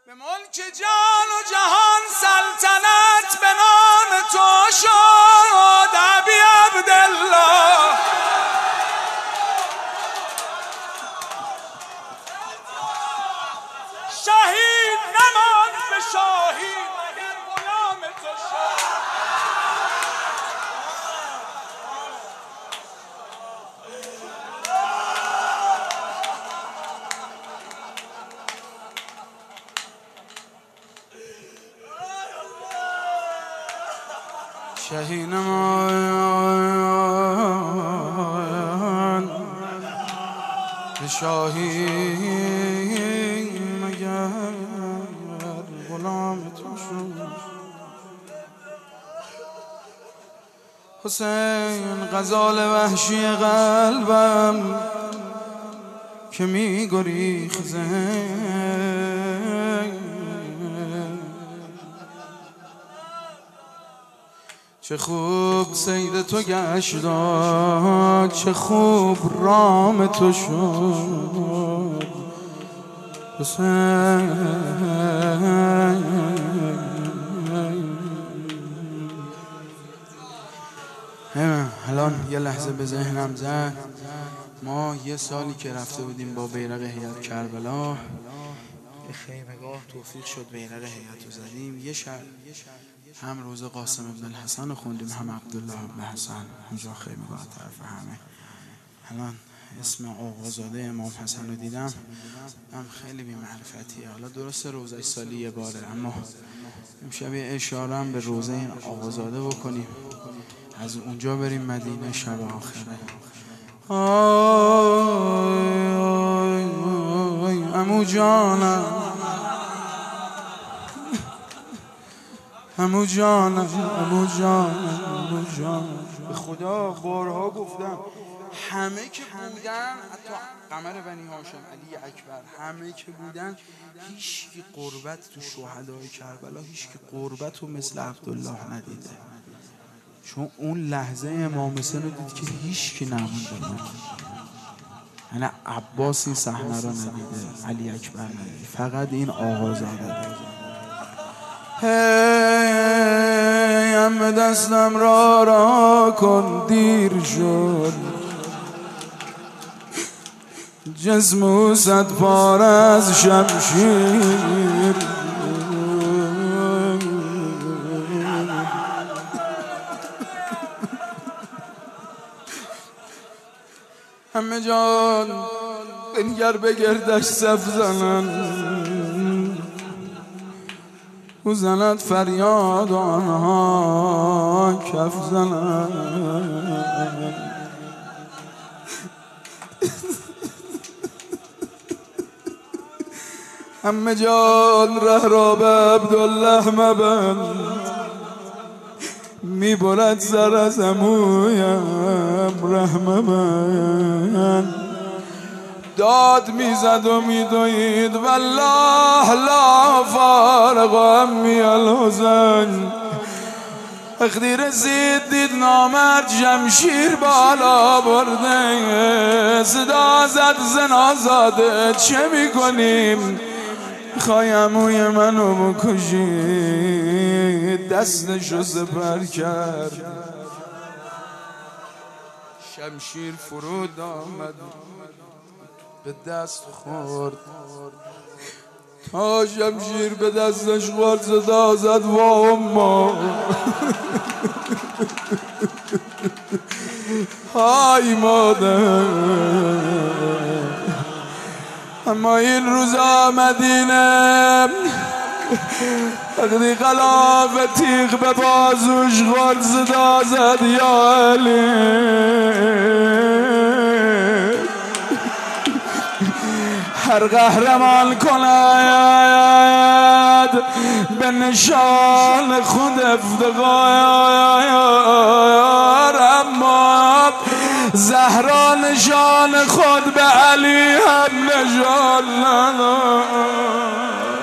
به ملک جان و جهان سلطنت به نام تو شد ابی عبدالله. شهید نمان به شاهی مگر غلام تو شد. شهید نمان به شاهی مگر غلام تو شد. حسین غزال وحشی قلبم که می گریخته، چه خوب سید تو گشت، چه خوب رام تو شد حسین. الان یه لحظه به ذهنم زد، ما یه سالی که رفته بودیم با بیرق هیئت کربلا یه خیمه‌گاه توفیق شد بیرق هیئت رو زدیم. یه شب هم روز قاسم بن الحسن رو خوندیم، هم عبدالله بن حسن، اونجا خیمه‌گاه طرف همه. الان اسم آقازاده امام حسن رو دیدم، هم خیلی بی معرفتیه. حالا درسته روزه سالی یه باره، اما امشب یه اشاره هم به روزه این آقازاده بکنیم، از اونجا بریم مدینه شب آخره. عمو جانم، عمو جانم، عمو جانم، عمو جانم. به خدا بارها گفتم همه که بودن، حتی قمر بنی هاشم، علی اکبر، همه که بودن، هیچ کی قربت تو شهدای کربلا، هیچ کی قربت رو مثل عبدالله ندیده. چون اون لحظه امام حسین رو دید که هیچ کی نمونده بود. یعنی عباس این صحنه رو ندیده، علی اکبر ندیده، فقط این آقازاده دید. هی دستم را کن دیر شد، جسم او صد پاره از شمشیر. همه جان بنگر به گردش صف زنن، او زند فریاد آنها کف زنن. همه جان ره را به عبدالله مبند، می برد سر از عمویم رحمه من. داد میزد و میدوید والله لا فارق امی الحزن. وقتی رسید دید نامرد جمشیر بالا برده، صدا زد زنازاده چه میکنیم؟ میخوای عموی منو بکشی؟ دستشو سپر کرد، شمشیر فرود آمد به دست خورد. تا شمشیر به دستش خورد صدا زد وا اما های مادر. اما این روزا مدینه وقتی غلاف تیغ به بازوش خورد صدا زد یا علی. هر قهرمان کند به نشان خود افتخار، اما زهرا نشان خود به علی هم نشان نداد.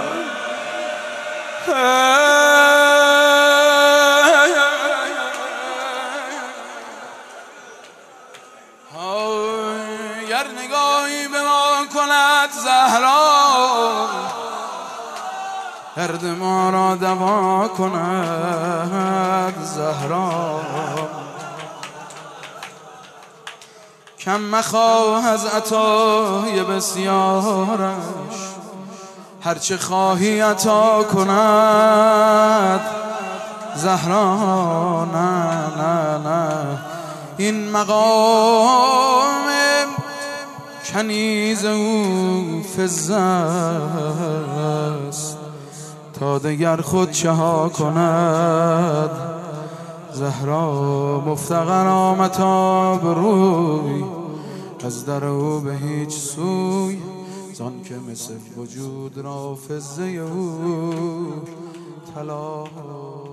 گر نگاهی به ما کند زهرا، درد ما را دوا کند زهرا. کم مخواه از عطای بسیارش، هرچه خواهی عطا کند زهرا. نه نه نه این مقام کنیز او فضه است، تا دگر خود چه ها کند زهرا. مفتقر آمد روی از در او به هیچ سوی، زان که مثل وجود را فضه او طلا.